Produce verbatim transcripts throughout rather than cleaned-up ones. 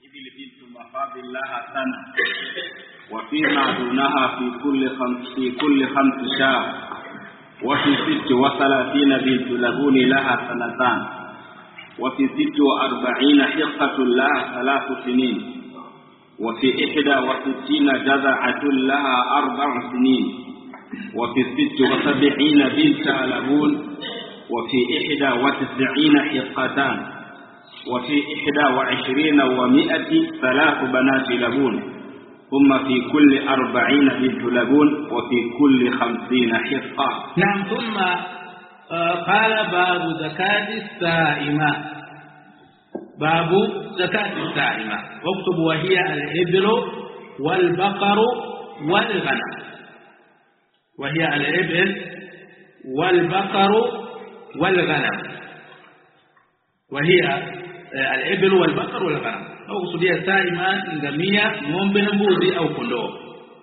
الإبل بنت مخاض لها سنة وفيما دونها في كل خمس في كل خمس شهر وفي ست وثلاثين بنت لبون لها سنتان وفي ست وأربعين حقة لها ثلاث سنين وفي إحدى وستين جذعة لها أربع سنين وفي ست وسبعين بنت لبون وفي إحدى وتسعين حقتان وفي إحدى وعشرين ومئة ثلاث بنات لبون ثم في كل أربعين بنت لبون وفي كل خمسين حقة. نعم. ثم قال باب زكاة السائمة. باب زكاة السائمة واكتب وهي الإبل والبقر والغنم. وهي الإبل والبقر والغنم. وهي الإبل والبقر والغنم au kusudia saima ngamia, ng'ombe na mbuzi au kondoo.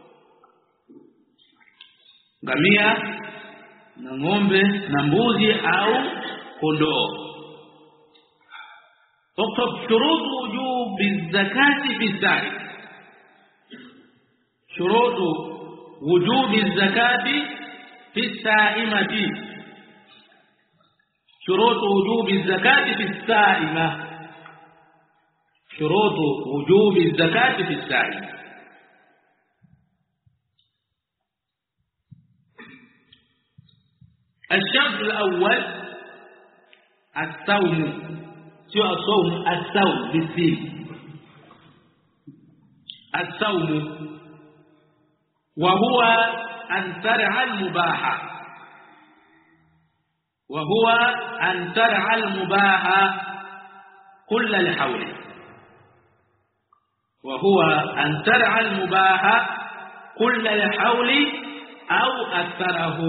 Ngamia na ng'ombe na mbuzi au kondoo. Uktub shurut wujub az-zakati fi as-sa'i. Shurut wujub az-zakati fi as-sa'imati. شروط وجوب الزكاة في السائمة. شروط وجوب الزكاة في السائمة. الشرط الأول الصوم. شو الصوم؟ الصوم بالسين. الصوم وهو أن ترعى المباحة. وهو أن ترعى المباح كل الحول. وهو أن ترعى المباح كل الحول أو أكثره.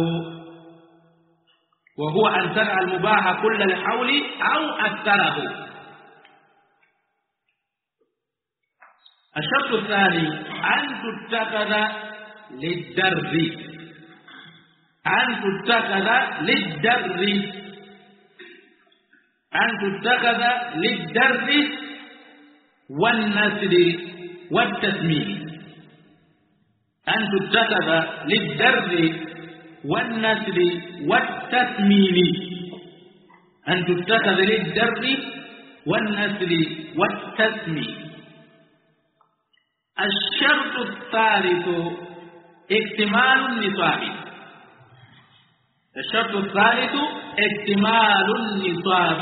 وهو أن ترعى المباح كل الحول أو أكثره. الشرط الثاني أن تتخذ للدرب. أن تتخذ للدر. أن تتخذ للدر والنسل والتثمين. أن تتخذ للدر والنسل والتثمين. أن تتخذ للدر والنسل والتثمين. الشرط الثالث اكتمال النصاب. الشرط الثالث اكتمال النصاب.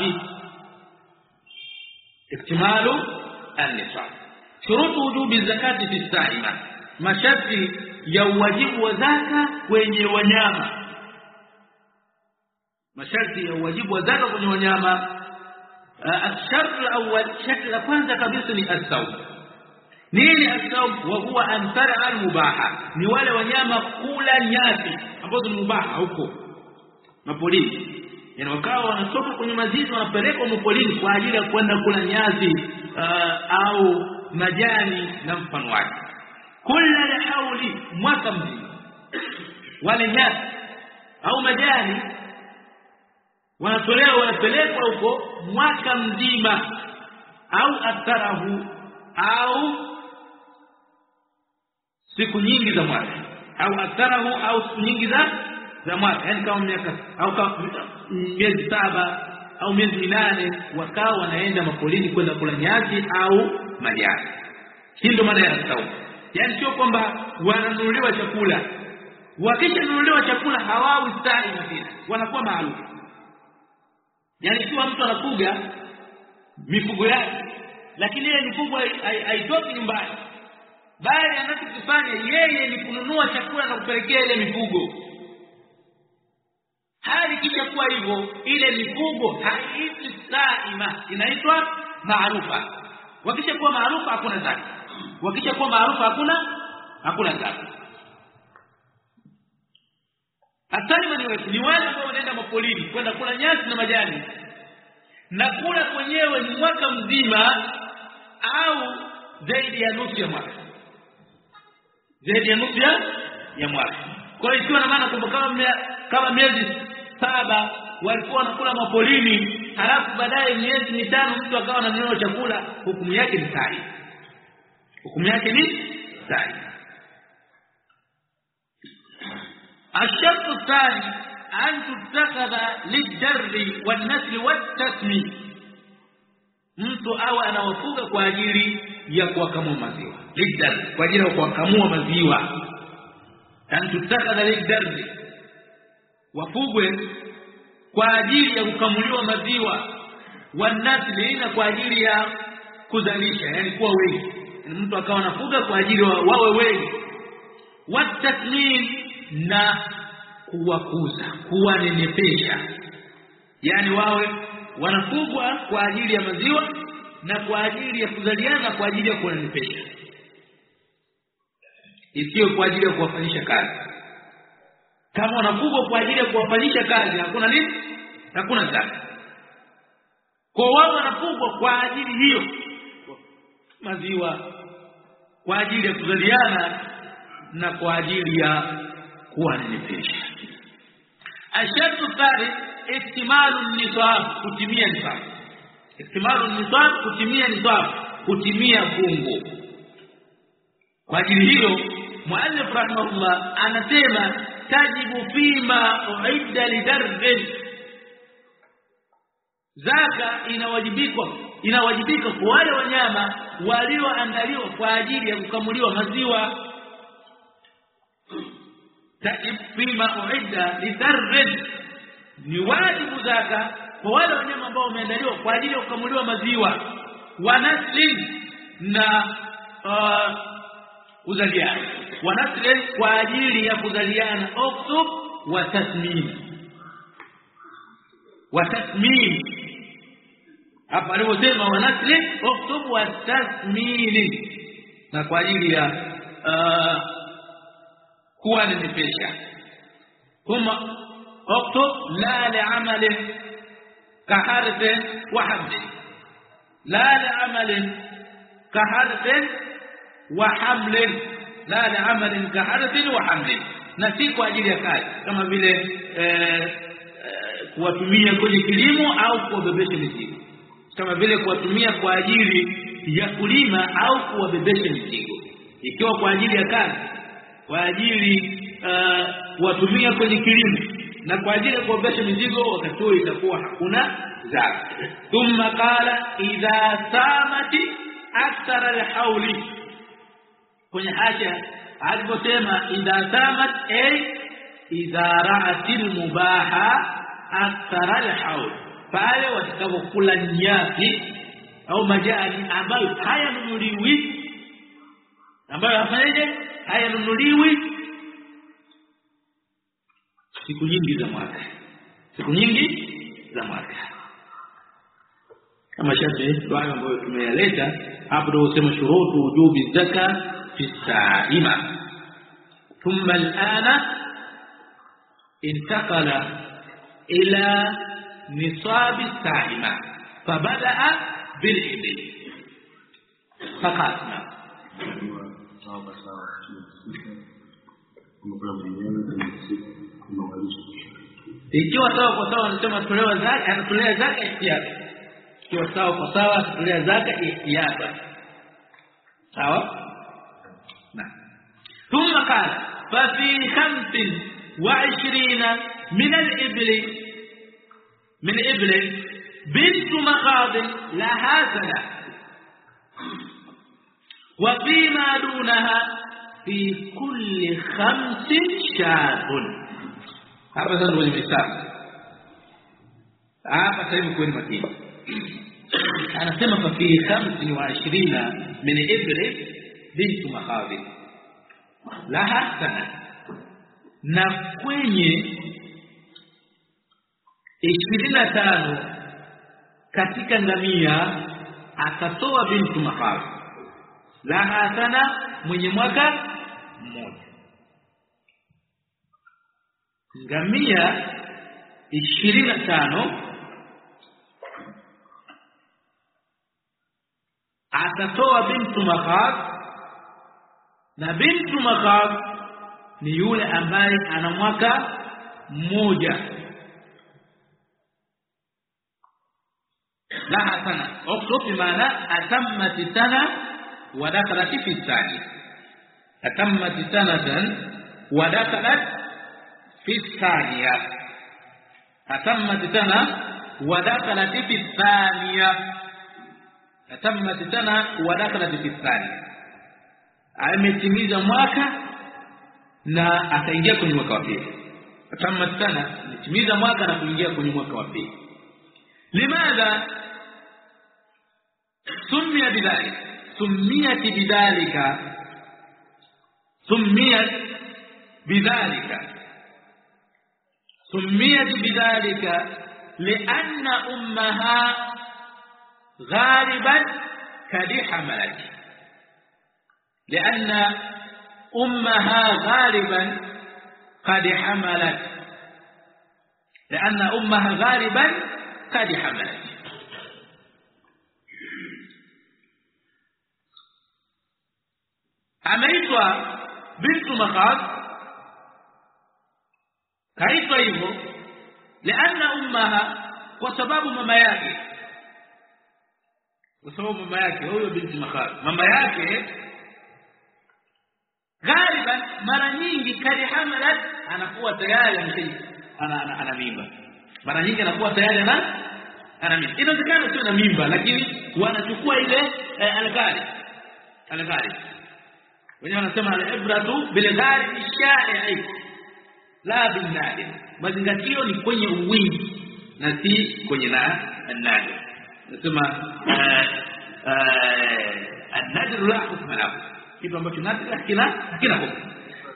اكتمال النصاب. شروط وجوب الزكاة في السائمة. masharti ya wajibu wa zaka kwenye wanyama. masharti ya wajibu wa zaka kwenye wanyama. الشرط الأول شرط la kwanza kabisa ni as-sawm. Nini as-sawm? wa huwa an tar'a al-mubaha. Ni wale wanyama kula nyasi ambazo ni mubaha huko mapolini. Yaani wakawa wanatoka kwenye mazizi wanapelekwa mapolini kwa ajili ya kwenda kula nyasi uh, au majani na mfano wake. Kula hauli mwaka mzima. Wale nyasi au majani wanatolewa wanapelekwa huko mwaka mzima au atharahu au siku nyingi za mwaka au atharahu au siku nyingi za za mwaka, yani kama miaka au kama miezi saba au miezi minane wakao wanaenda mapolini kwenda kula nyasi au majani. Hii ndio maana ya saumu. Yani sio kwamba wananunuliwa chakula. Wakishanunuliwa chakula hawawi saima tena, wanakuwa maarufu. Yani ikiwa mtu anafuga mifugo yake lakini ile mifugo haitoki nyumbani, bali anachokifanya yeye ni kununua chakula na kupelekea ile mifugo. Hali kisha kuwa hivyo, ile mifugo haitwi saima, inaitwa maarufa. Wakisha kuwa maarufa hakuna zaka. Wakisha kuwa maarufa hakuna hakuna zaka. Asalima ni wale ambao wanaenda mapolini kwenda kula nyasi na majani. Na kula kwenyewe ni mwaka mzima au zaidi ya nusu ya mwaka. Zaidi ya nusu ya mwaka. Kwa hiyo ikiwa na maana kwamba kama kama miezi saba walikuwa wanakula mapolini, halafu baadaye miezi mitano mtu akawa ananunua chakula, hukumu yake ni sahihi. hukumu yake ni sa'i. الشرط الثاني أن تتخذ للجر والنسل والتسمية. mtu awe anawafuga kwa ajili ya kuwakamua maziwa, lidar, kwa ajili ya kuwakamua maziwa. An tutakadha lidar, wafugwe kwa ajili ya kukamuliwa maziwa, wanasli, na kwa ajili ya kuzalisha, yani kuwa wengi. Mtu akawa anafuga kwa ajili wa, wawe wengi. Watasmin, na kuwakuza, kuwanenepesha, yani wawe wanafugwa kwa ajili ya maziwa na kwa ajili ya kuzaliana, kwa ajili ya kuwanenepesha, isiyo kwa ajili ya kuwafanyisha kazi. Kama wanafugwa kwa ajili ya kuwafanyisha kazi, hakuna nini, hakuna zaka. Kwa wao wanafugwa kwa ajili hiyo, maziwa, kwa ajili ya kuzaliana na kwa ajili ya kuwanenepesha. Ashartu thalith iktimalu nisab, kutimia nisab. Iktimalu nisab, kutimia nisab, kutimia fungu. Kwa ajili hiyo muallif rahimahullah anasema tajibu fima uidda lidarb, zaka inawajibika inawajibika kwa wale wanyama walioandaliwa kwa ajili ya kukamuliwa maziwa. Tajibu fima uidda lidarb, ni wajibu zaka kwa wale wanyama ambao wameandaliwa kwa ajili ya kukamuliwa maziwa, wanaslin, na uh, kuzaliana, wanaslin, kwa ajili ya kuzaliana, uktub wa tasmin, wa tasmin. Hapa aliposema wanaslin, uktub wa tasmin, na kwa ajili ya uh, kuwanenepesha. Huma اكتب لا لعمل كحرث وحمل، لا لعمل كحرث وحمل، لا لعمل كحرث وحمل، na si kwa ajili ya kazi kama vile kuwatumia kwenye kilimo au kuwabebesha mizigo, kama vile kuwatumia kwa ajili ya kulima au kuwabebesha mizigo. Ikiwa kwa ajili ya kazi, kwa ajili kuwatumia kwenye kilimo na kwa ajili ya kuwabebesha mizigo, wakati huo itakuwa hakuna zaka. Thumma qala idha samati akthara alhauli, kwenye hasha aliposema idha samat, ay idha ra'atil mubaha akthara alhaul, pale watakapokula nyasi au majani ambayo hayanunuliwi, ambayo hafanyaje, hayanunuliwi siku nyingi za mwaka, siku nyingi za mwaka. Kama shafi dua ambayo tumeyaleta hapo, ndio usema shurutu wujubi zaka fi sa'ima. Thumma al'ana intaqala ila nisab as-sa'ima fabada'a bil ibil faqatna. Ikiwa sawa kwa sawa, anasema tolewa zaka, anatolea zaka ihtiyati. Ikiwa sawa kwa sawa, anatolea zaka ihtiyati. Sawa? Na thumma qala fa fi khamsin wa ishrina min al-ibli min ibli bint maqad laha sana, wa fi ma dunaha fi kulli khamsin shatun. Hapa sasa ndio nimesema. Hapa sasa hivi kwani makini. Anasema fa fi khamsin wa ishrina min ibli bint makhadib laha sana, na kwenye ishirini na tano katika ngamia akatoa bintu makhadib laha sana, mwenye mwaka mmoja. Ngamia ishirini na tano atatoa bintu makhad, na bintu makhad ni yule ambaye ana mwaka mmoja. La sana, uktubi maana atammat sana ودخلت في الثانية أتمت سنة ودخلت في الثانية أتمت سنة ودخلت في الثانية أتمت سنة ودخلت في الثانية ametimiza mwaka na ataingia kwenye mwaka wa pili. Atamma sana ametimiza mwaka na kuingia kwenye mwaka wa pili. Limadha summiya bidhalik summiyat bidhalika summiyat bidhalika summiyat bidhalika lianna ummaha ghaliban kadi hamalat لأن أمها غالبا قد حملت لأن أمها غالبا قد حملت ameitwa bintu Makhaz kaitwa hivyo لأن أمها kwa sababu mama yake kwa sababu mama yake huyo bintu Makhaz mama yake Ghaliban mara nyingi kadi hamalat anakuwa tayari mshii ana ana, ana mimba. Mara nyingi anakuwa tayari ana ana mimba. Inawezekana sio na mimba lakini wanachukua ile eh, al-ghalib. Al-ghalib. Wenyewe wanasema al-ibratu bil-ghalib ash-sha'i la bin-nadir. Mazingatio ni kwenye uwingi na si kwenye na an-nadir. Nasema eh eh an-nadir la hukma lahu. Kitu ambacho nadir kina kina hukumu.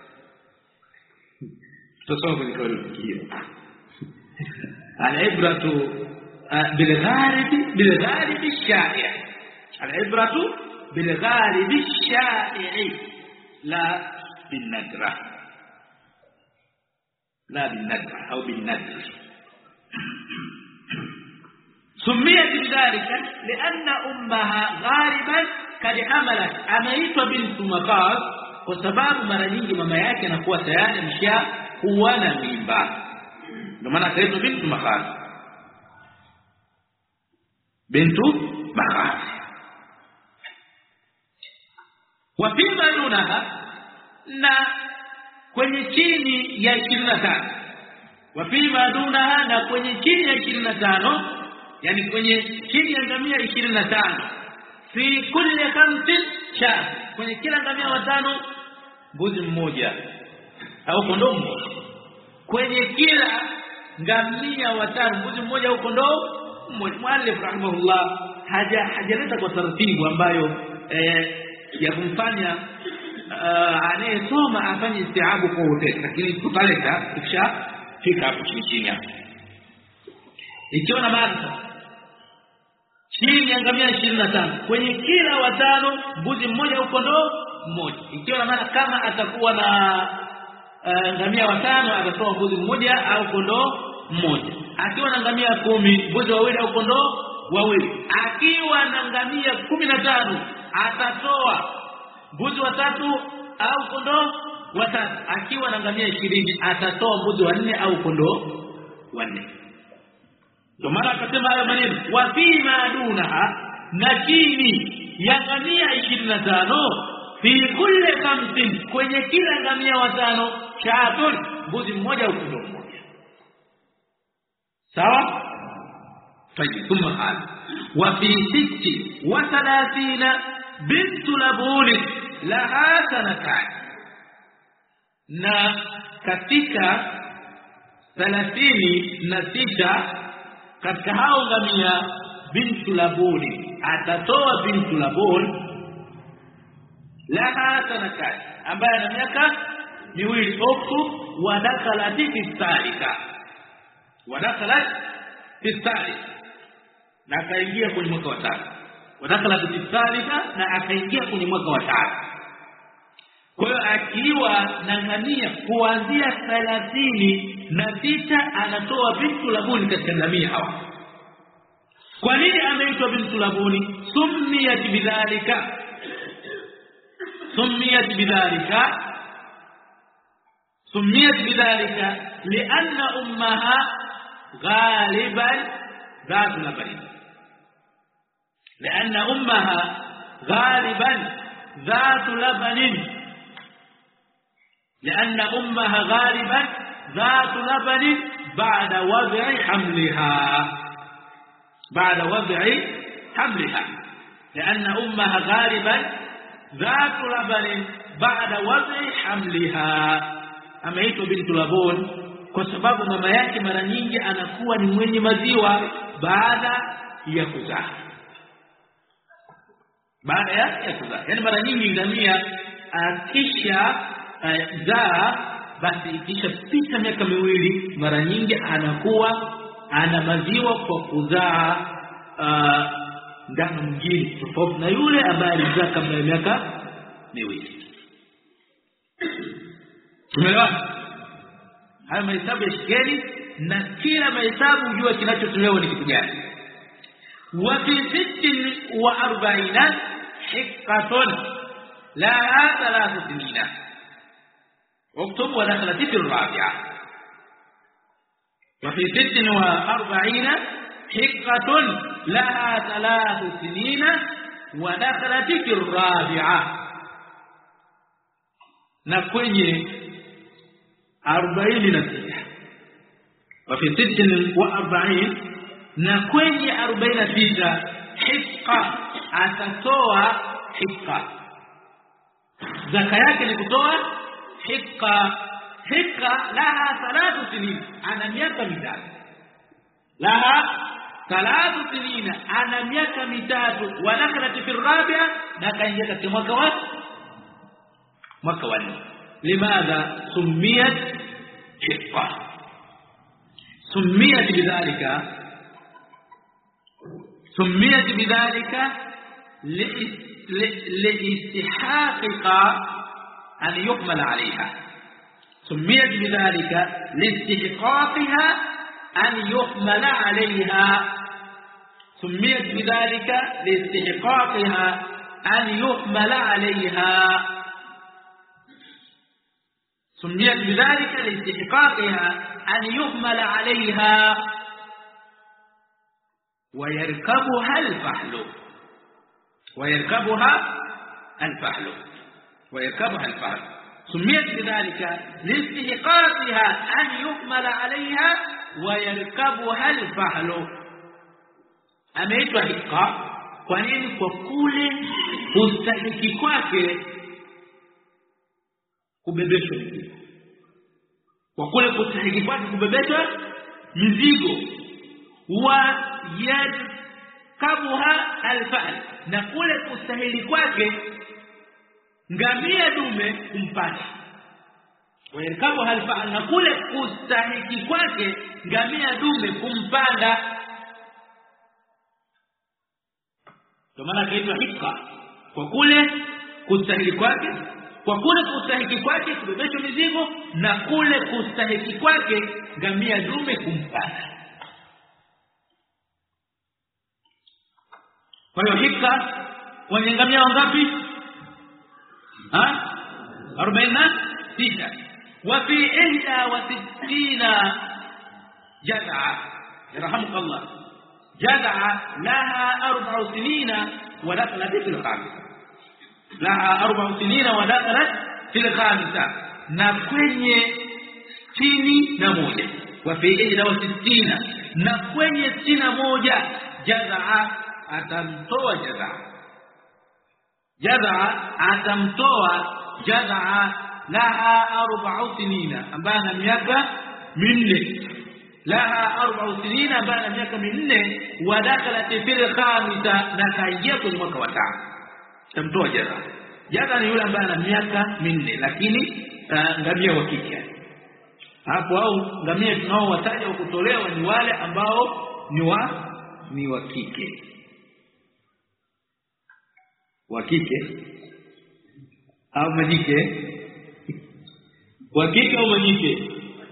Tusome kwenye kauli hiyo. Al-ibratu bil-ghalib bil-ghalib ash-sha'i. Al-ibratu bil-ghalib ash-sha'i la bin-nadra. La bin-nadra au bin-nadr. سميت بذلك لأن أمها غالبا kadi hamalat anaitwa bintu Makhaz kwa sababu mara nyingi mama yake anakuwa tayari amesha kuwa na mimba ndio maana akaitwa bintu Makhaz bintu Makhaz wa fima dunaha na kwenye chini ya ishirini na tano wa fima dunaha na kwenye chini ya ishirini na tano yani kwenye chini ya ngamia ishirini na tano fi kulli khamsin shahr kwenye kila ngamia watano mbuzi mmoja au kondoo mmoja kwenye kila ngamia watano mbuzi mmoja au kondoo mmoja. Mwalimu rahimahullah haja hajaleta kwa taratibu ambayo eh, ya kumfanya uh, anayesoma afanye istiabu kwa wote lakini tutaleta kisha fika hapo chini hapo ikiwa na maana chini ya ngamia ishirini na tano kwenye kila watano mbuzi mmoja au kondoo mmoja ikiwa na maana kama atakuwa na uh, ngamia watano atatoa mbuzi mmoja au kondoo mmoja akiwa na ngamia kumi mbuzi wawili au kondoo wawili akiwa na ngamia kumi na tano atatoa mbuzi watatu au kondoo watatu akiwa na ngamia ishirini atatoa mbuzi wanne au kondoo wanne. Ndio maana akasema hayo maneno wa fima dunaha na chini ya ngamia ishirini na tano fi kulli khamsin kwenye kila ngamia watano shaatun mbuzi mmoja au kondoo mmoja sawa. Tayeb thumma qala wa fi sitti wa thalathina bintu labuni laha sanatan na katika thelathini na sita katika hao ngamia bintu labuni atatoa bintu labuni laha sanatan ambaye ana miaka miwili uku wadakhala fi thalitha wadakhala fi thalitha na akaingia kwenye mwaka wa tatu wadakhala fi thalitha na akaingia kwenye mwaka wa tatu. Kwa hiyo akiwa na ngamia kuanzia thelathini na sita anatoa bintu labuni katika ngamia hawa. Kwa nini ameitwa bintu labuni? Summiyat bidhalika summiyat bidhalika summiyat bidhalika lianna ummaha ghaliban ذات لبن لأن أمها غالبا ذات لبن لأن أمها غالبا ذات لبن بعد وضع حملها بعد وضع حملها لأن أمها غالبا ذات لبن بعد وضع حملها. Ameitwa bintu Labun kwa sababu mama yake mara nyingi anakuwa ni mwenye maziwa baada ya kuzaa. Baada ya kuzaa. Yaani mara nyingi ngamia akisha uh, zaa basi ikisha pita miaka miwili mara nyingi anakuwa ana maziwa kwa kuzaa uh, ndama mwingine tofauti na yule ambaye alizaa kabla ya miaka miwili. Tumeelewana? Haya mahesabu ya shikeni na kila mahesabu ujue kinachotolewa ni kitu gani. Wa fi sittin wa arba'ina hiqqatun laha thalathu sinina. اكتب ودخلت في الرابعة. وفي ست وأربعين حقة لها ثلاث سنين ودخلت في الرابعة. نكوني أربعين نسيح. وفي ست وأربعين نكوني أربعين نسيح حقة أتتوى حقة زكاياك لكتوى حقة حقة لها ثلاث سنين أنا ميaka mitatu لها ثلاث سنين أنا ميaka mitatu ودخلت في الرابعة نكاingia katika mwaka wa mwaka wa nne. لماذا سميت حقة؟ سميت بذلك سميت بذلك لاستحقاق أن يحمل عليها. سميت بذلك لاستحقاقها أن يحمل عليها. سميت بذلك لاستحقاقها أن يحمل عليها. سميت بذلك لاستحقاقها أن يحمل عليها. ويركبها الفحل ويركبها الفحل ويركبها الفحل. سميت بذلك لاستحقاقها أن يحمل عليها ويركبها الفحل. ameitwa hika kwa nini? Kwa kule kustahiki kwake kubebeshwa mizigo, kwa kule kustahiki kwake kubebeshwa mizigo. wa yarkabuha alfahl, na kule kustahili kwake ngamia dume kumpata. wa yarkabuha alfahl, na kule kustahiki kwake ngamia dume kumpanda. Kwa maana kaitwa hika kwa kule kustahili kwake, kwa kule kustahiki kwake kubebeshwa mizigo, na kule kustahiki kwake ngamia dume kumpanda. Kwa hiyo hika wenye ngamia wangapi? Ha? arobaini na sita. Wa fi ihda wa sittina jaz'a, yarhamukallah, jaz'a laha arba'a sinina wa dakhalat fil khamisa. Laha arba'a sinina wa dakhalat fil khamisa, na kwenye sitini na moja. Wa fi ihda wa sittina, na kwenye sitini na moja jaz'a, atamtoa jazaa. Jazaa atamtoa jazaa laha arba'u sinina, ambaye ana miaka minne. Laha arba'u sinina, ambaye ana miaka minne. Wa dakhalat fil khamisa, na kaingia kwenye mwaka wa tano. Atamtoa jazaa. Jazaa ni yule ambaye ana miaka minne, lakini uh, ngamia wa kike hapo, au ngamia tunao wataja wa kutolewa ni wale ambao ni wa ni wa kike. Wa kike au majike? Wa kike au majike?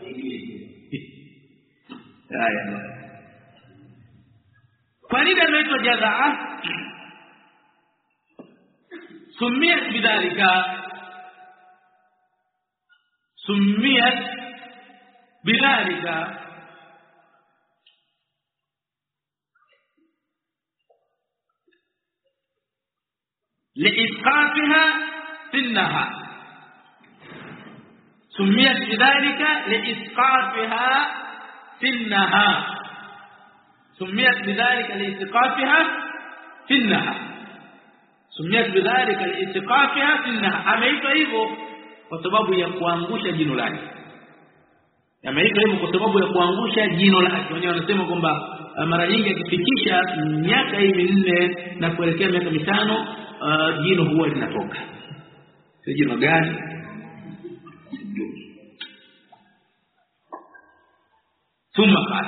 Haya, kwa nini anaitwa jazaa? Sumiyat bidhalika, sumiyat bidhalika liisqafiha fi an-nahar سميت بذلك لإسقافها في النهار سميت بذلك لإسقافها في النهار سميت بذلك لإسقافها في النهار ameitwa hivyo kwa sababu ya kuangusha jino lake ameitwa hivyo kwa sababu ya kuangusha jino lake wenyewe wanasema kwamba mara nyingi akifikisha miaka hii minne na kuelekea miaka mitano uh, jino huwa linatoka sio jino gani ثم قال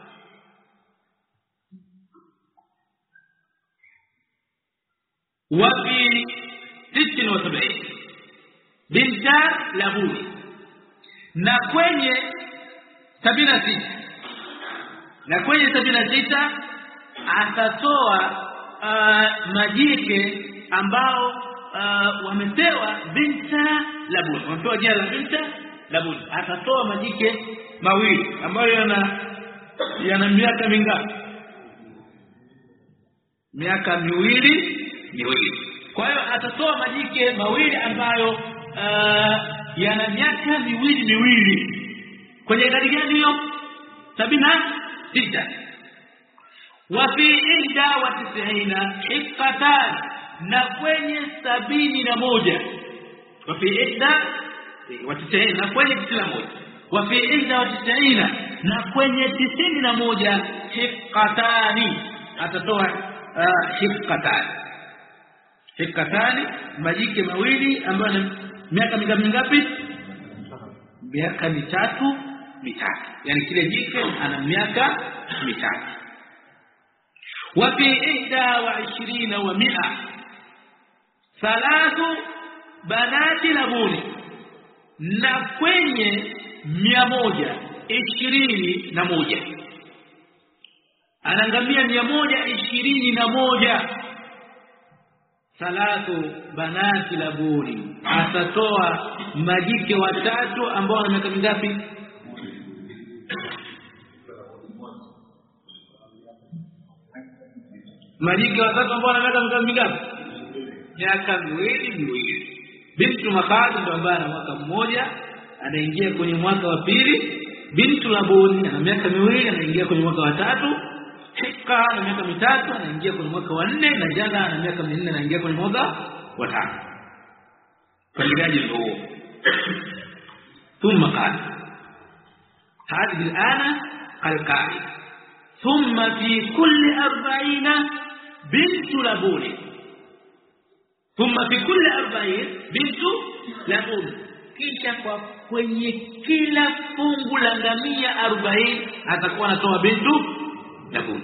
وفي ستة وسبعين بنت لبون na kwenye sabini na sita na kwenye sabini na sita atatoa uh, majike ambao uh, wamepewa binta labun wamepewa jina la binta labun atatoa majike mawili ambayo yana yana miaka mingapi miaka miwili miwili kwa hiyo atatoa majike mawili ambayo uh, yana miaka miwili miwili kwenye idadi gani hiyo sabini na sita wa fi ihda wa tisina hiqqatan na kwenye sabini na moja wa fi ihda wa tisina na kwenye tisini na moja wa fi ihda wa tisina na kwenye tisini na moja hiqqatani atatoa uh, hiqqatani hiqqatani majike mawili ambayo miaka mingapi miaka mitatu mitatu yani kile jike ana miaka mitatu wa fi ihda wa ishirina wa mia thalathu banati labuni na kwenye mia moja ishirini na moja anaangamia mia moja ishirini na moja thalathu banati labuni atatoa majike watatu ambao wana miaka mingapi majike watatu ambao wana miaka mingapi miaka miwili miwili bintu makhad ndo ambaye ana mwaka mmoja anaingia kwenye mwaka wa pili bintu labuni ana miaka miwili anaingia kwenye mwaka wa tatu hika ana miaka mitatu anaingia kwenye mwaka wa nne na jaza ana miaka minne anaingia kwenye mwaka wa tano فالجاج هو ثم قال هذه الآن القائد ثم في كل أربعين بنت لبون ثم في كل أربعين بنت لبون kisha kwa kwenye kila fungu la ngamia arobaini atakuwa anatoa bintu labun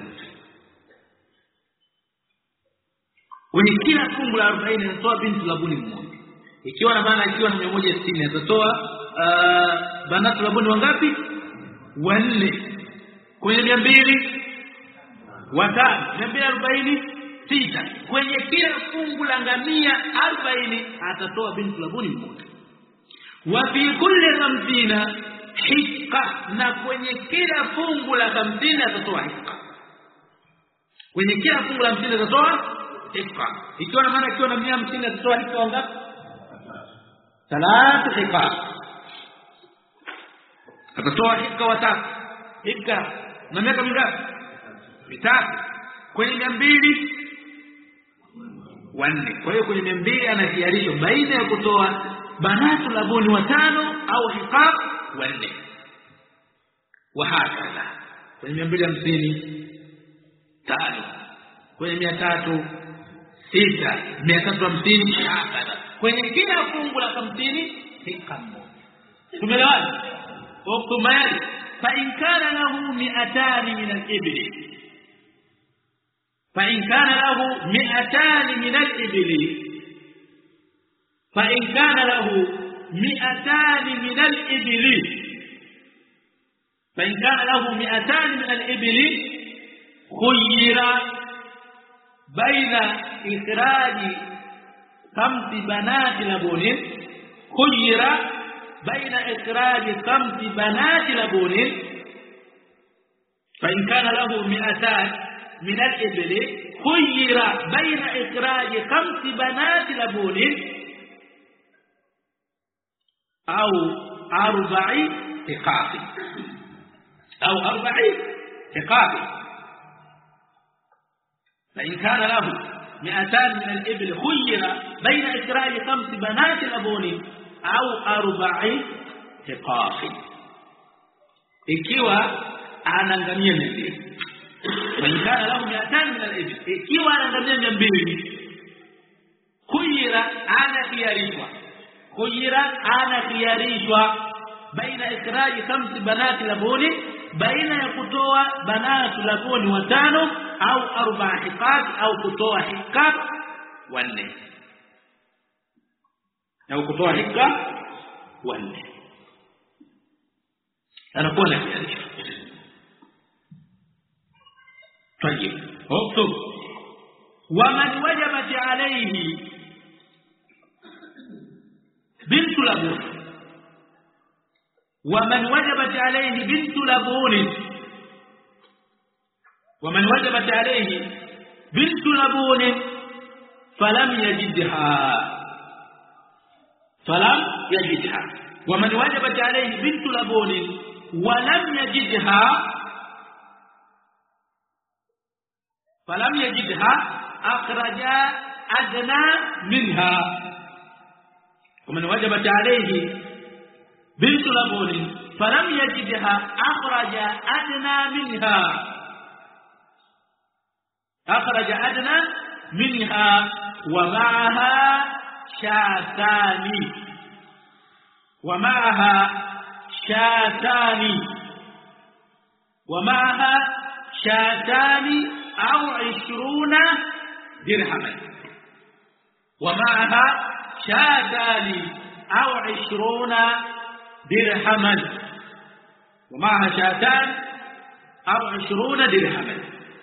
kwenye kila fungu la arobaini anatoa bintu labuni mmoja ikiwa na maana ikiwa na mia moja sitini atatoa uh, banatu labuni wangapi wanne kwenye mia mbili watano mia mbili arobaini sita kwenye kila fungu la ngamia arobaini atatoa bintu labuni mmoja wa fi kulli khamsina hikka na kwenye kila fungu la hamsini atatoa hikka kwenye kila fungu la hamsini atatoa hikka ikiwa na maana ikiwa na mia hamsini atatoa hikka wangapi ثلاث حقات atatoa hika watatu hika na miaka mingapi mitatu kwenye mia mbili wanne kwa hiyo kwenye mia mbili anahiarisha baina ya kutoa banatu labuni watano au hika wanne wa hakala kwenye mia mbili hamsini tano kwenye mia tatu sita mia tatu hamsini hakala kwenye kila fungu la hamsini hika moja tumeelewana uktumayali fa in kana lahu mi'atani min al-ibli fa in kana lahu mi'atani min al-ibli fa in kana lahu mi'atani min al-ibli fa in kana lahu mi'atani min al-ibli khuyira baina ikhraji خمس بنات لبون خير بين إخراج خمس بنات لبون فإن كان له مئتان من الإبل khuyira baina ikraji khamsi banati labun au arba'i tiqafi au arba'i tiqafi fa in kana lahu mi'atan min al-ibl khuyira baina ikraji khamsi banati labun au arba'i tiqafi ikiwa anaangamia mbili Walikana lahu mi'atan min al-ibl ikiwa anaangamia mbili khuyira ana khiyarishwa khuyira ana khiyarishwa baina ikraji khamsi banati labuni baina ya kutoa banati labuni watano au arba'a hiqat au kutoa hiqat wanne au kutoa hiqat wanne anakuwa na khiyarishwa. طيب اكتب ومن وجبت عليه بنت لبون ومن وجبت عليه بنت لبون ومن وجبت عليه بنت لبون فلم يجدها فلم يجدها ومن وجبت عليه بنت لبون ولم يجدها فلم يجدها أخرج أدنى منها ومن وجبت عليه بنت لبون فلم يجدها أخرج أدنى منها أخرج أدنى منها ومعها شاتان ومعها شاتان ومعها شاتان أو عشرون درهما ومعها شاتان أو عشرون درهما ومعها شاتان أو عشرون درهما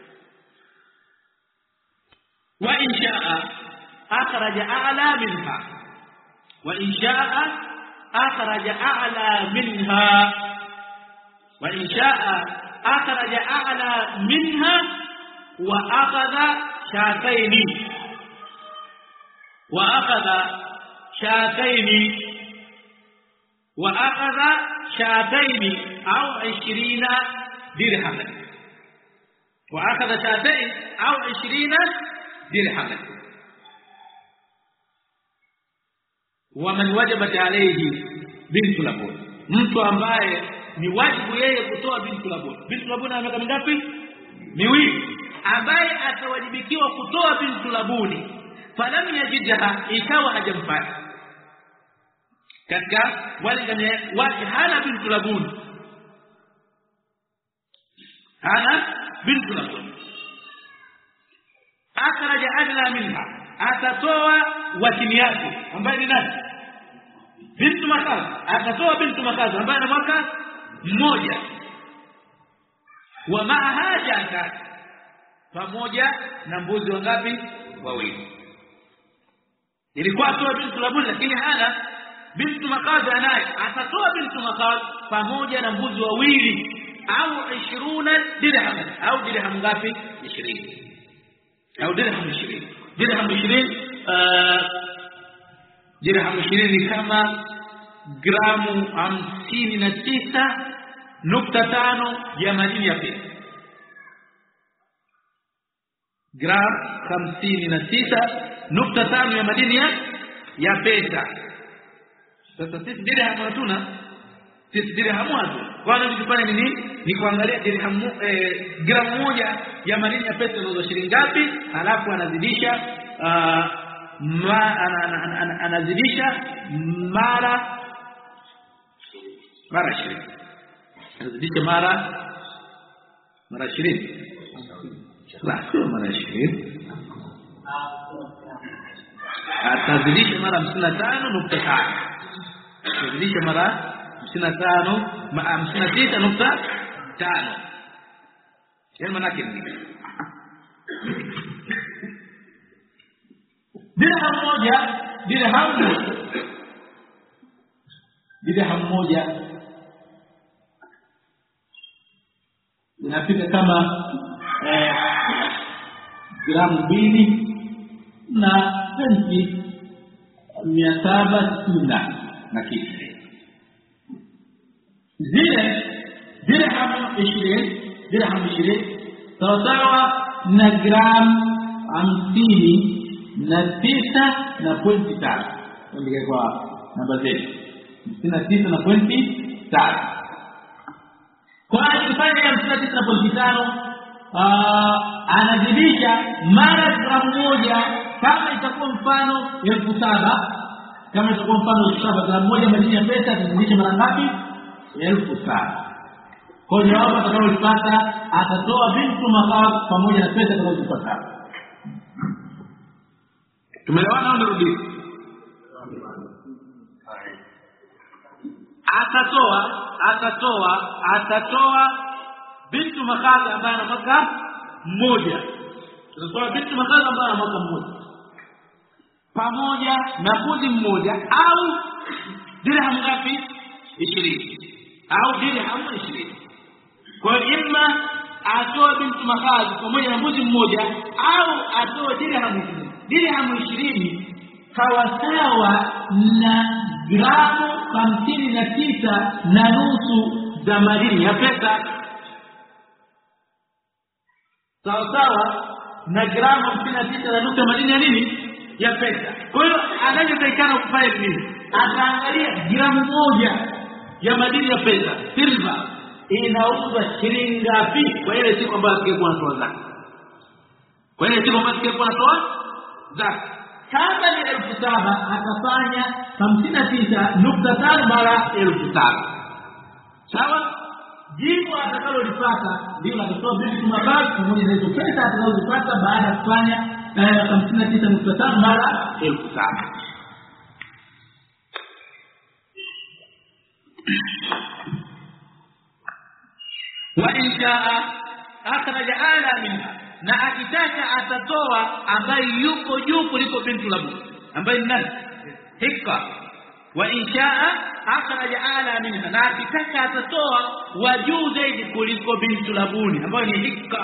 وإن شاء أخرج أعلى منها وإن شاء أخرج أعلى منها وإن شاء أخرج أعلى منها وأخذ شاتين وأخذ شاتين وأخذ شاتين أو عشرين درهما وأخذ شاتين أو عشرين درهما ومن وجبت عليه بنت لبون mtu ambaye ni wajibu yeye kutoa bintu labun bintu labun ana miaka mingapi miwili ambaye atawajibikiwa kutoa bintu labuni falam yajidha ikawa hajampata katika wale ngane wake hana bintu labuni hana bintu labuni akhraja adla minha atatoa watini yake ambaye ni nani bintu makaza atatoa bintu makaza ambaye ana mwaka mmoja wa mahaja pamoja na mbuzi wangapi wawili ilikuwa atoa bintu labuni lakini hana bintu makaza naye atatoa bintu makaza pamoja na mbuzi wawili au ishirini dirham au dirham ngapi ishirini au dirham ishirini dirham ishirini dirham ishirini kama gramu hamsini na tisa nukta tano ya madini ya pesa gramu hamsini na tisa nukta tano ya madini ya ya pesa. Sasa sisi dirham hatuna, sisi dirham hatuna. Kwa nini tufanye nini? Ni kuangalia dirham eh, gramu moja ya madini ya pesa inauzwa shilingi ngapi, halafu anazidisha uh, ma anazidisha mara mara ishirini anazidisha mara mara ishirini la sio mara ishirini atazidisha mara hamsini na tano nukta tano atazidisha mara hamsini na tano ma hamsini na tisa nukta tano yani maana yake ni dirham moja dirham moja dirham moja inafika kama eh, gramu mbili na senti mia saba sitini na kitu. Zile dirham ishirini dirham ishirini sawa na gramu hamsini na tisa na pointi tano. Ndio kwa namba zetu hamsini na tisa na pointi tano. Kwa kufanya hamsini na tisa na pointi tano anazidisha mara gramu moja. Kama itakuwa mfano elfu saba, kama itakuwa mfano elfu saba, gramu moja madini ya pesa atazidisha mara ngapi? elfu saba. Kwa hiyo hapo atakaolipata atatoa bintu makhaz pamoja na pesa atakayopata. Tumeelewana au nirudi? Atatoa atatoa atatoa bintu makhaz ambaye ana mwaka mmoja. Atatoa bintu makhaz ambaye ana mwaka mmoja pamoja na mbuzi mmoja au dirham ngapi? ishirini au dirham ishirini. Kwa imma atoe bintu makhaz pamoja na mbuzi mmoja au atoe dirham ishirini. Dirham ishirini sawa sawa na gramu hamsini na tisa na nusu za madini ya pesa. Sawa sawa na gramu hamsini na tisa na nusu ya madini ya nini? Ya pesa. Kwa hiyo anachotakikana kufanya nini? Ataangalia gramu moja ya madini ya pesa silver inauzwa shilingi ngapi kwa ile siku ambayo atakayekuwa anatoa zaka. Kwa ile siku ambayo atakayekuwa anatoa zaka. Kama ni elfu saba atafanya hamsini na tisa nukta tano mara elfu saba. Sawa? Jibu atakalolipata ndio atatoa bintu makhaz pamoja na hizo pesa atakazopata baada ya kufanya hamsini na tisa nukta tano mara elfu saba. Wa inshaa akhraja ala minha, na akitaka atatoa ambaye yuko juu kuliko bintu labun ambaye ni nani? Hikka. Wa inshaa akhraja ala minha, na akitaka atatoa wa juu zaidi kuliko bintu labuni ambaye ni hikka.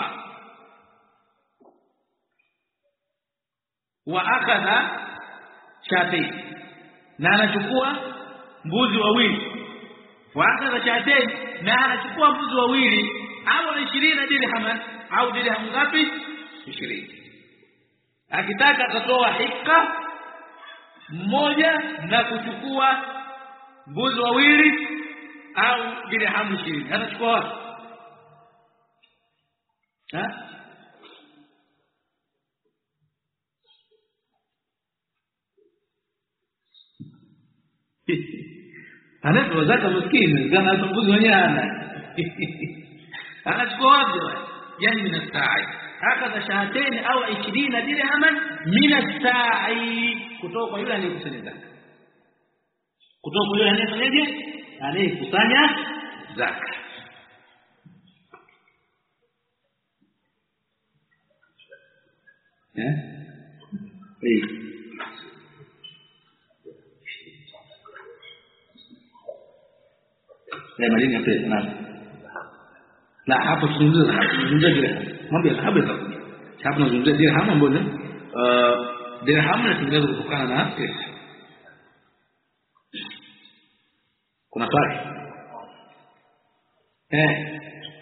Wa akadha shatain, na anachukua mbuzi wawili. Wa akadha shatain, na anachukua mbuzi wawili au ishirini dirham au dirham ngapi? ishirini. Akitaka atatoa hikka mmoja na kuchukua mbuzi wawili au dirham ishirini. Anachukua wapi? Ha? Anatoa zaka maskini kama mbuzi mwenyewe ana. Anachukua wapi? Yani min as-sa'i. Hakadha shahatain au ishirini dirhaman min as-sa'i, kutoka kwa yule anayekusanya zaka. Kutoka kwa yule anayefanyaje? Anayekusanya zaka. Eh? Eh. Ya madini ya pesa na la hapo tunazungumza tunazungumza dirham. Mambo ya dhahabu sasa. Hapo tunazungumza dirham ambapo ni uh dirham inatengenezwa kutokana na pesa. Kuna swali? Eh.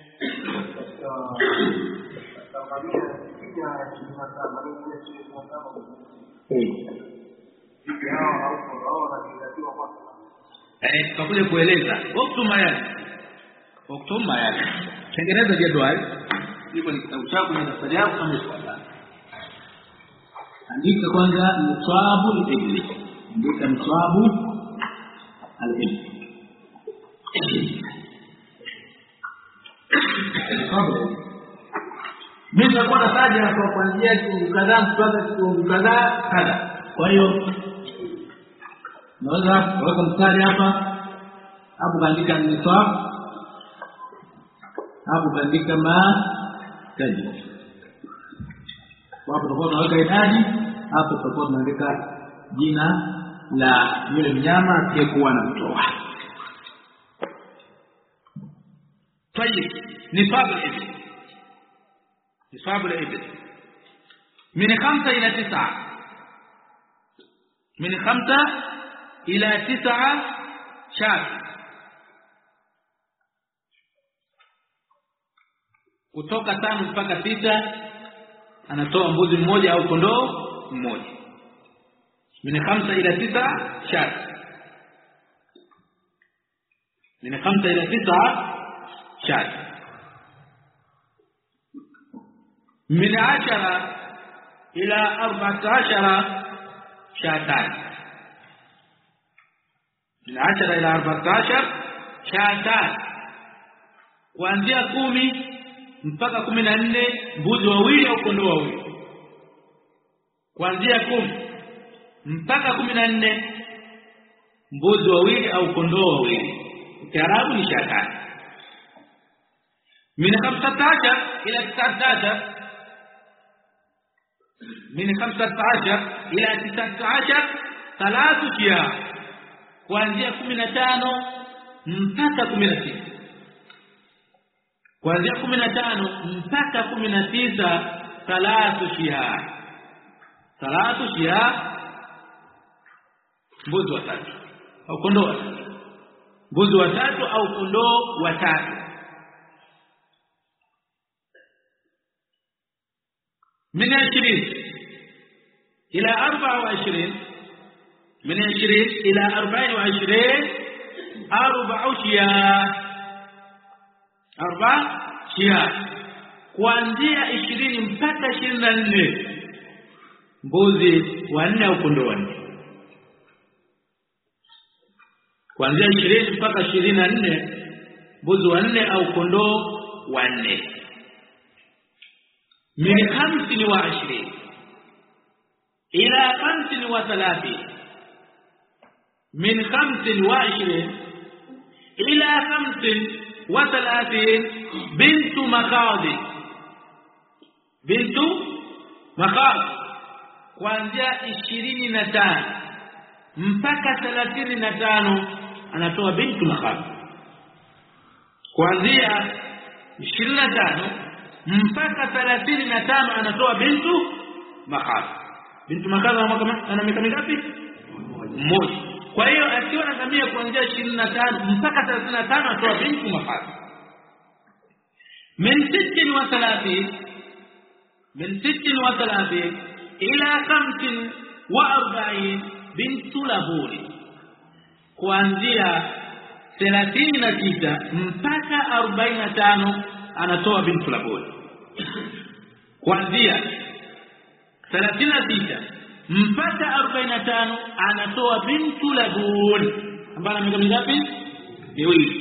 Eh, tutakuja kueleza. Oktuma yale. Oktuma yale. Tengeneza jedwali. Hivyo ni kitabu chako na daftari yako kama ifuatavyo. Andika kwanza mswabu al-ibli. Andika mswabu al-ibli. Mimi nitakuwa nataja kwa kuanzia kitu kadhaa mpaka kitu kadhaa kadha. Kwa hiyo naweza kuweka mstari hapa, hapo kaandika nisab, hapo kaandika ma kaji. Hapo tutakuwa tunaweka idadi, hapo tutakuwa tunaandika jina la yule mnyama aliyekuwa anamtoa. Tayeb, nisab al-ibl. Nisab al-ibl. min khamsa ila tis'a min khamsa ila tis'a shat kutoka tano mpaka sita anatoa mbuzi mmoja au kondoo mmoja. Min khamsa ila tis'a shat min khamsa ila tis'a shat min ashara ila arba'ata ashara shatan min ashara ila arba'ata ashara shatan kuanzia kumi mpaka kumi na nne mbuzi wawili au kondoo wawili. Kuanzia kumi mpaka kumi na nne mbuzi wawili au kondoo wawili. Kiarabu ni shatan. Min khamsata ashar ila tis'ata ashar min khamsata ashar ila tis'ata ashar thalathu shia kuanzia kumi na tano mpaka kumi na sita. Kuanzia kumi na tano mpaka kumi na tisa thalathu shia. Thalathu shia mbuzi watatu au kondoo watatu. Mbuzi watatu au kondoo watatu. من عشرين إلى أربعة وعشرين من عشرين إلى أربعين وعشرين أربع شياه أربع شياه kuanzia ishirini mpaka ishirini na nne mbuzi wanne au kondoo wanne. Kuanzia ishirini mpaka ishirini na nne mbuzi wanne au kondoo wanne. من خمس وعشرين إلى خمس وثلاثين من خمس وعشرين إلى خمس وثلاثين بنت مخاض بنت مخاض kuanzia ishirini na tano mpaka thelathini na tano anatoa bintu makhad. Kuanzia ishirini na tano mpaka thelathini na tano anatoa bintu makhad. Bintu makhad ana miaka mingapi? Mmoja. Kwa hiyo akiwa na ngamia kuanzia ishirini na tano mpaka thelathini na tano anatoa bintu makhad. min sittin wa thalathin min sittin wa thalathin ila khamsin wa arba'in bintu labuni. Kuanzia thelathini na sita mpaka arobaini na tano anatoa bintu labuni. Kuanzia thelathini na sita mpaka arobaini na tano anatoa bintu labuni ambaye miaka mingapi? Miwili.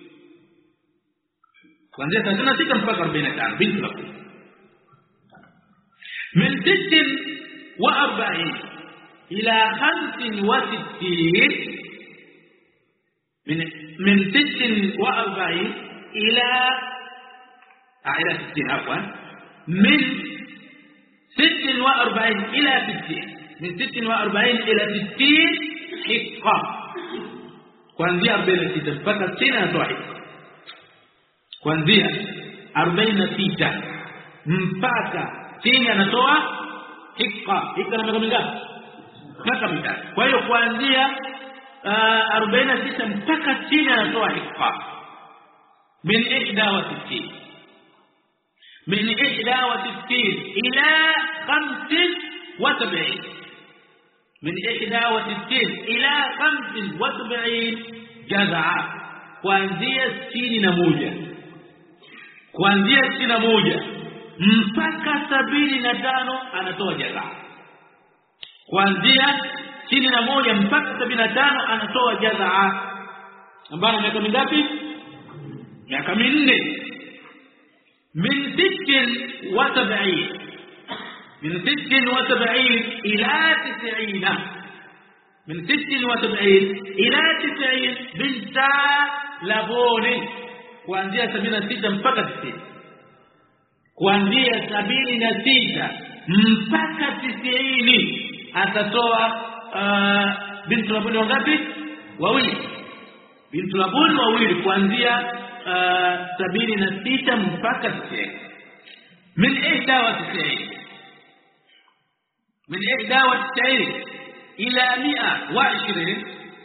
Kuanzia thelathini na sita mpaka arobaini na tano bintu labuni. من ست وأربعين إلى خمس وستين من من ست وأربعين إلى إلى ستين عفوا من ست وأربعين إلى ستين من ست وأربعين إلى ستين حقة. kuanzia arobaini na sita mpaka sitini anatoa hikka. Kuanzia arobaini na sita mpaka sitini anatoa hikka. Hikka na miaka mingapi? Miaka mitatu. Kwa hiyo kuanzia arobaini na sita mpaka sitini anatoa hikka. min ihda wa sittin من إحدى وستين إلى خمس وسبعين من إحدى وستين إلى خمس وسبعين جزعة. kuanzia sitini na moja kuanzia sitini na moja mpaka sabini na tano anatoa jazaa. Kuanzia sitini na moja mpaka sabini na tano anatoa jazaa ambayo miaka mingapi? Miaka minne. من ست وسبعين من ست وسبعين إلى تسعين من ست وسبعين إلى تسعين بنت لبون. kuanzia sabini na sita mpaka tisini kuanzia sabini na sita mpaka tisini atatoa uh, bintu labuni wangapi? Wawili. Bintu labuni wawili kuanzia sabini na sita mpaka tisini. من إحدى وتسعين min ihda wa tis'in ila mi'a wa ishirin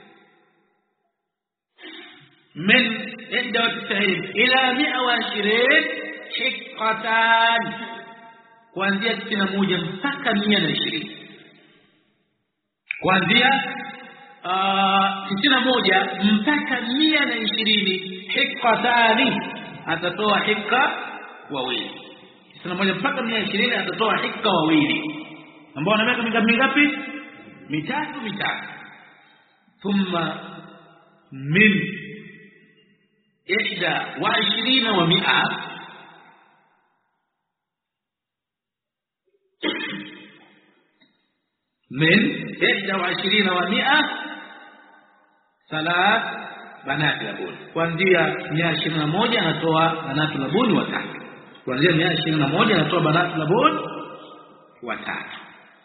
min ihda wa tis'in ila mi'a wa ishirin hiqqatan kuanzia sitini na moja mpaka mia na ishirini kuanzia sitini na moja mpaka mia na ishirini hiqqatani atatoa hikka wawili sitini na moja mpaka mia na ishirini atatoa hikka wawili ambao wana miaka mingapi mingapi mitatu mitatu thumma min ihda wa ishirini wa mi'a من إحدى وعشرين ومئة ثلاث بنات لبون kuanzia mia ishirini na moja anatoa banatu labuni watatu kuanzia mia ishirini na moja anatoa banatu labuni watatu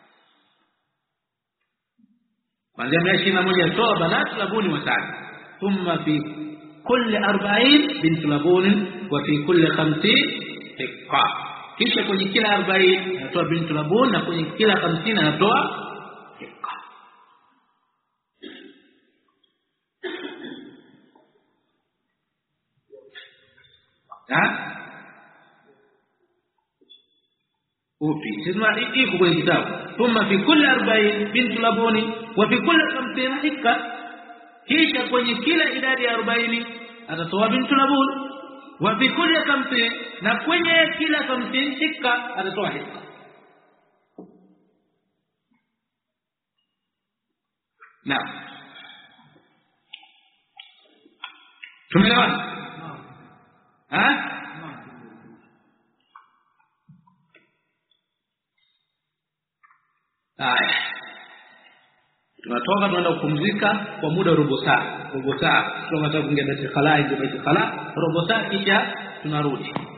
kuanzia mia ishirini na moja anatoa banatu labuni watatu thumma fi kulli arba'in bint labun wa fi kulli khamsin hiqqa kisha kwenye kila arobaini anatoa bint labun na kwenye kila hamsini anatoa ها وفي سمع iko kwenye kitabu thumma fi kulli arba'in bint labuni wa fi kulli khamsin hikka kisha kwenye kila idadi ya arobaini atatoa bint labun wa fi kulli khamsin na kwenye kila khamsin hikka atatoa hikka na tumeelewana ها haya tunatoka tunaenda kupumzika kwa muda robo saa robo saa tunataka kuingia darasa khala ndio basi khala robo saa kisha tunarudi